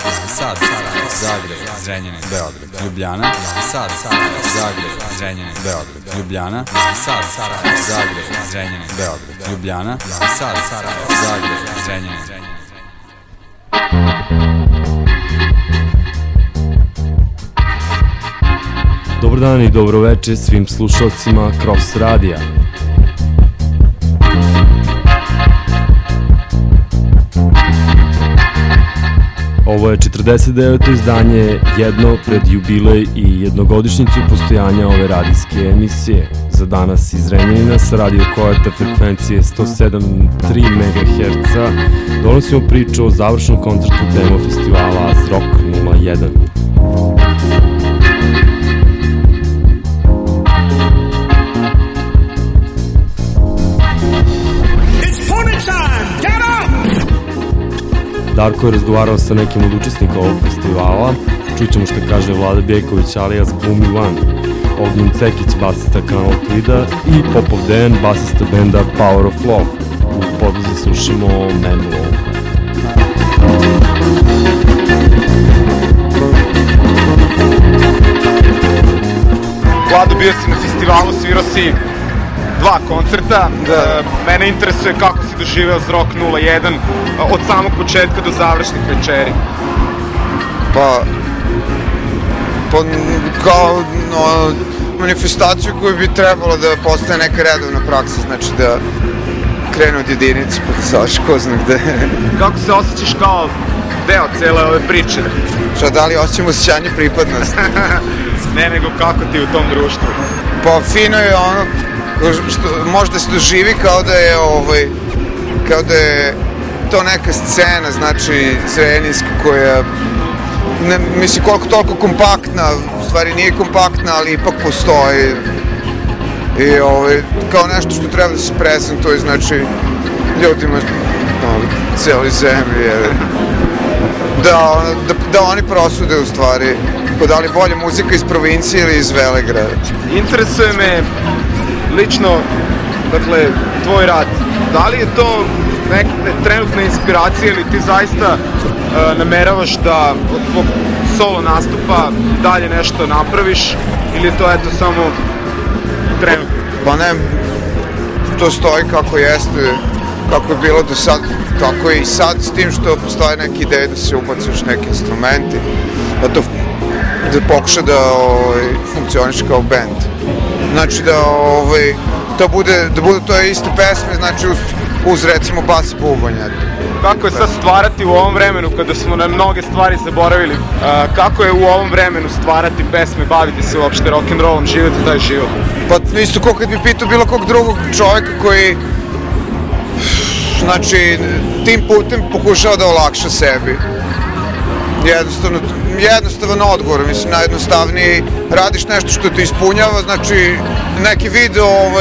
Sad, Zagreb, Zrenjanin, Beograd, Ljubljana, Sad, Zagreb, Zrenjanin, Beograd, Ljubljana, Sad, Zagreb, Zrenjanin, Beograd, Ljubljana, Sad, Zagreb, Zrenjanin. Dobar dan i dobro večer svim slušalcima Cross Radija. Ovo je 49. izdanje, jedno pred jubilej i jednogodišnjicu postojanja ove radijske emisije. Za danas iz Zrenjanina sa Radio Kojata frekvencije 107.3 MHz donosimo priču o završnom koncertu demo festivala AzRock 01. Darko je razgovarao sa nekim od učesnika ovog festivala, čućemo što kaže Vlada Bjeković alias Gloomy One, Ognjen Cekić, basista Kanal Tvida i Popov Dejan, basista benda Power of Love. U podlozi slušamo Manual. Vlado, bio si na festivalu, svirao si 2 koncerta. Mene interesuje kako si doživeo AzRock 01 od samog početka do završnih večeri. Pa kao manifestaciju koju bi trebalo da postane neka redovna praksa, znači da krene od jedinice pa da završi ko zna gde. Kako se osjećaš kao deo cele ove priče? Šta, da li osjećam osjećanje pripadnosti? Ne, nego kako ti u tom društvu? Pa fino je ono što može da se doživi kao da je to neka scena, znači zrenjinska koja mislim koliko toliko kompaktna, u stvari nije kompaktna, ali ipak postoji i kao nešto što treba da se prezentuje, znači ljudima cijeli zemlji, da oni prosude u stvari da li bolje muzika iz provincije ili iz Velegrada. Interesuje me lično, dakle, tvoj rad. Da li je to neka trenutna inspiracija ili ti zaista nameravaš da od tvog solo nastupa dalje nešto napraviš ili je to eto samo trenutno? Pa ne, to stoji kako jeste, kako je bilo do sad, tako je i sad, s tim što postoje neke ideje da se ubaciš neki instrumenti, da pokuša da funkcioniš kao band. Znači da bude to je iste pesme, znači uz recimo bas i bubanj. Kako je sad stvarati u ovom vremenu kada smo na mnoge stvari zaboravili? Kako je u ovom vremenu stvarati pesme, baviti se uopšte rock'n'rollom, živjeti taj život? Pa isto kao kad bi pitao bilo kog drugog čovjeka koji znači tim putem pokušava da olakša sebi. Jednostavan odgovor, mislim, najjednostavniji, radiš nešto što te ispunjava, znači neki vid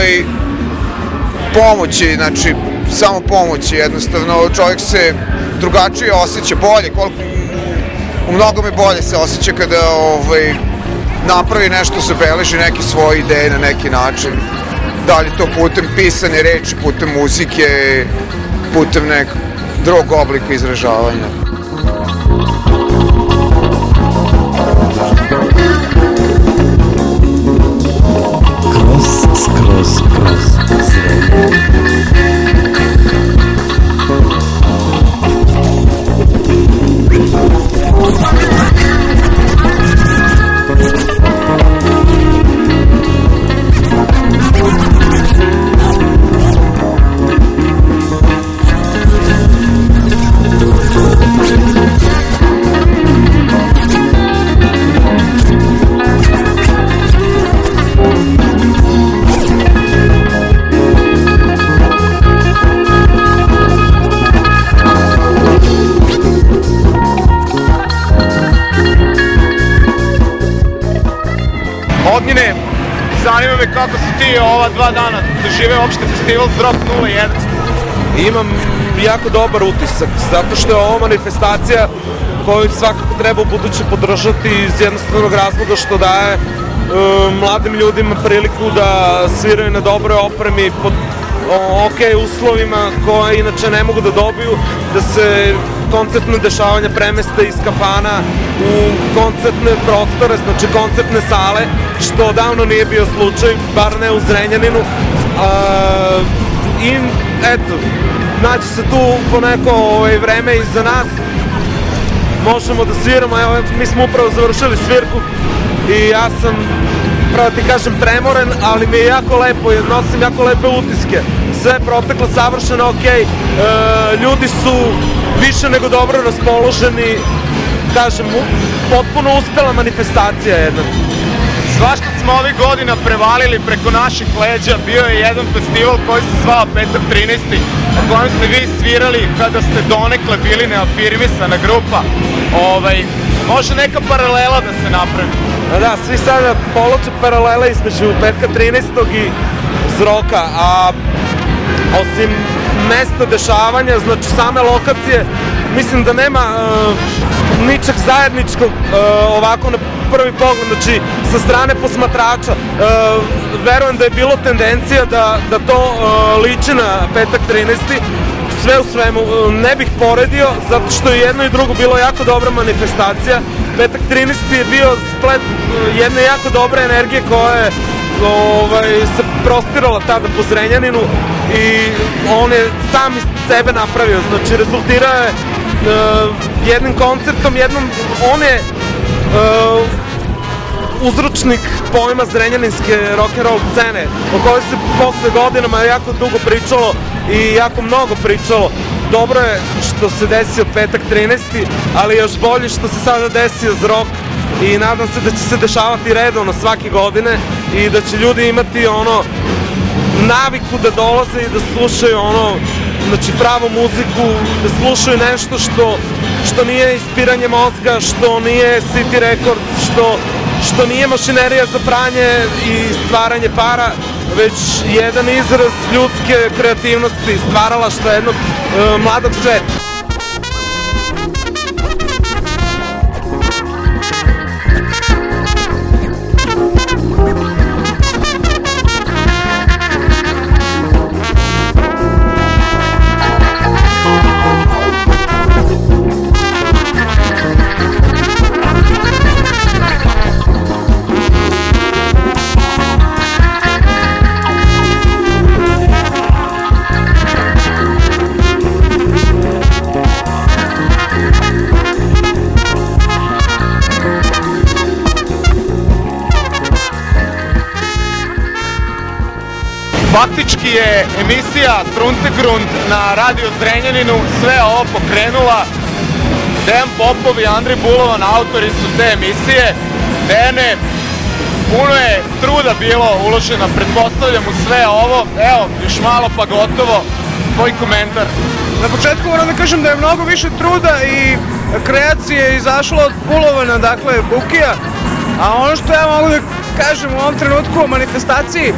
pomoći, znači samo pomoći, jednostavno čovjek se drugačije osjeća, bolje, u mnogome bolje se osjeća kada napravi nešto, zabeleži neke svoje ideje na neki način, da li to putem pisane reči, putem muzike, putem nekog drugog oblika izražavanja. Kroz Zrenjanin. Ognjene, zanima me kako si ti ova 2 dana doživeo uopšte festival AzRock 01. Imam jako dobar utisak, zato što je ovo manifestacija koju svakako treba u buduće podržati iz jednostavnog razloga što daje mladim ljudima priliku da sviraju na dobroj opremi pod ok uslovima koje inače ne mogu da dobiju, da se koncertne dešavanja premeste iz kafana u koncertne prostore, znači koncertne sale, što odavno nije bio slučaj, bar ne u Zrenjaninu. I eto, naći se tu po neko vreme iza nas, možemo da sviramo, evo mi smo upravo završili svirku i ja sam, pravo ti kažem, premoren, ali mi je jako lepo, nosim jako lepe utiske. Sve je proteklo savršeno, okej, ljudi su više nego dobro raspoloženi, kažem, potpuno uspela manifestacija jedna. Svašta smo ovih godina prevalili preko naših leđa, bio je jedan festival koji se zvao Petak 13. na kojem ste vi svirali kada ste donekle bili neafirmisana grupa. Može neka paralela da se napravi? Da, svi sada poloče paralele između Petka 13. i Zroka, a osim mesta dešavanja, znači same lokacije, mislim da nema ničeg zajedničkog ovako na prvi pogled, znači sa strane posmatrača. Verujem da je bilo tendencija da to liči na Petak 13. Sve u svemu ne bih poredio, zato što je jedno i drugo bilo jako dobra manifestacija. Petak 13. je bio splet jedne jako dobre energije koja je se prostirala tada po Zrenjaninu i on je sam iz sebe napravio, znači rezultirao je jednim koncertom, on je uzročnik pojma zrenjaninske rock'n'roll scene, o kojoj se posle godinama jako dugo pričalo i jako mnogo pričalo. Dobro je što se desio Petak 13. ali još bolje što se sada desio Zrok i nadam se da će se dešavati redovno svake godine i da će ljudi imati naviku da dolaze i da slušaju znači pravu muziku, da slušaju nešto što nije ispiranje mozga, što nije City Records, što nije mašinerija za pranje i stvaranje para, već jedan izraz ljudske kreativnosti, stvaralaštva jednog mladog sveta. Faktički je emisija Struntegrund na Radio Zrenjaninu sve ovo pokrenula. Dejan Popov i Andrej Bulovan autori su te emisije. Dejane, puno je truda bilo uloženo, pretpostavljam, u sve ovo. Evo, još malo pa gotovo. Tvoj komentar. Na početku moram da kažem da je mnogo više truda i kreacije izašlo od Bulovana, dakle Bukija. A ono što ja mogu da kažem u ovom trenutku o manifestaciji,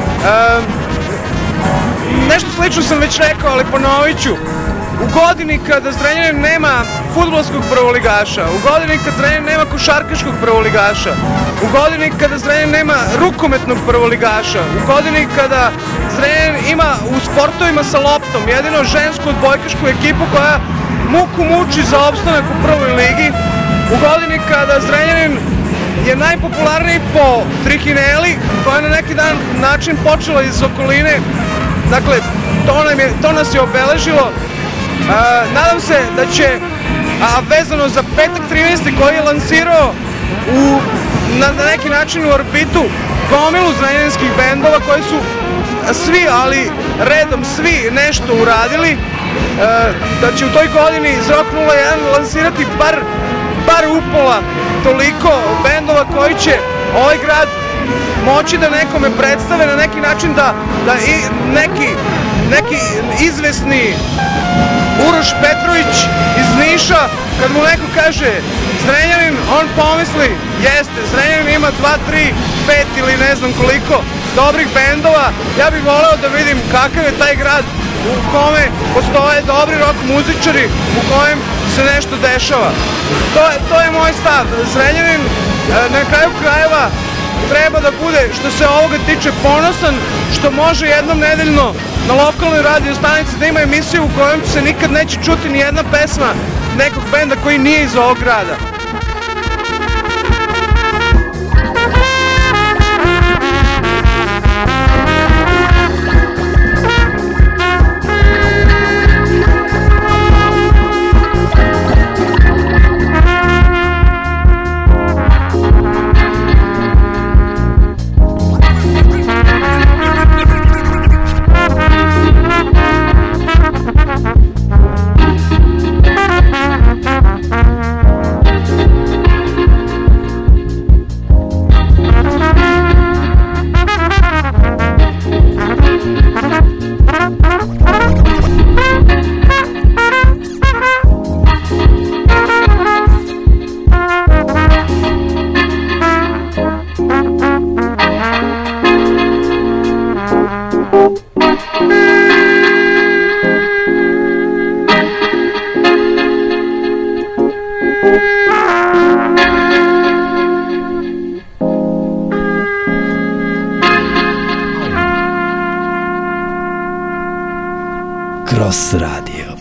nešto slično sam već rekao, ali ponovit ću. U godini kada Zrenjanin nema fudbalskog prvoligaša, u godini kada Zrenjanin nema košarkaškog prvoligaša, u godini kada Zrenjanin nema rukometnog prvoligaša, u godini kada Zrenjanin ima u sportovima sa loptom jedino žensku odbojkašku ekipu koja muku muči za opstanak u prvoj ligi, u godini kada Zrenjanin je najpopularniji po trihineli, koja je na neki način počela iz okoline. Dakle, to nas je obeležilo. Nadam se da će, vezano za Petak 13. koji je lansirao na neki način u orbitu gomilu zrenjaninskih bendova koji su svi, ali redom svi nešto uradili, da će u toj godini Zrok 01 lansirati bar upola toliko bendova koji će ovaj grad moći da nekome predstave na neki način, da i neki izvesni Uroš Petrović iz Niša, kad mu neko kaže Zrenjanin, on pomisli, jeste, Zrenjanin ima 2, 3, 5 ili ne znam koliko dobrih bendova. Ja bih voleo da vidim kakav je taj grad u kome postoje dobri rock muzičari, u kojem se nešto dešava. To je moj stav. Zrenjanin na kraju krajeva treba da bude, što se ovoga tiče, ponosan što može jednom nedeljno na lokalnoj radio stanici da ima emisiju u kojoj se nikad neće čuti ni jedna pesma nekog benda koji nije iz ovog grada. Cross Radio.